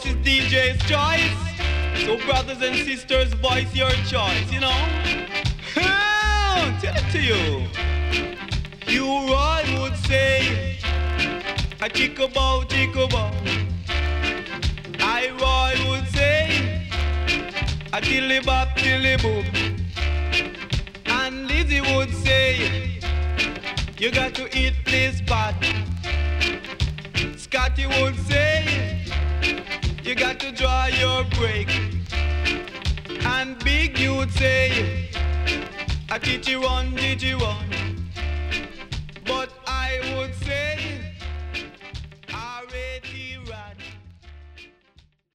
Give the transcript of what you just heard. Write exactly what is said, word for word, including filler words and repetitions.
is D J's choice. So brothers and sisters, voice your choice, you know. Tell it to you. You Roy would say, a chickaboo, chickaboo. I Roy would say, a tillibop, tilliboo. And Lizzie would say, you got to eat this pot. Scotty would say, you got to draw your break. And Big you would say, a titty run, titty run.